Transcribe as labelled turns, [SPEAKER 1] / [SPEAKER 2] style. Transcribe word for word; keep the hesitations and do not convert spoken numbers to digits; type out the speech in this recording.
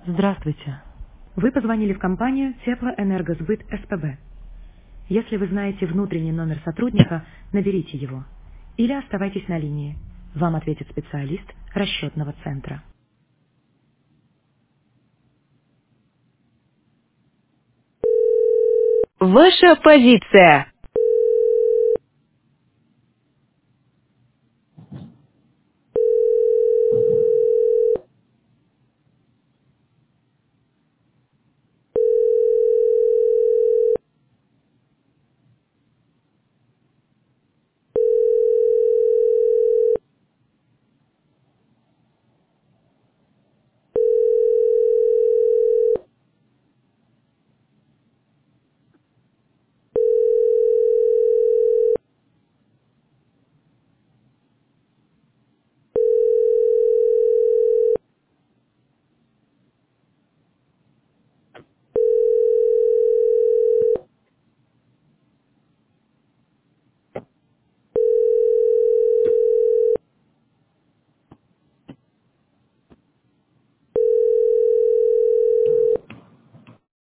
[SPEAKER 1] Здравствуйте. Вы позвонили в компанию Теплоэнергосбыт СПБ. Если вы знаете внутренний номер сотрудника, наберите его. Или оставайтесь на линии. Вам ответит специалист расчетного центра.
[SPEAKER 2] Ваша позиция.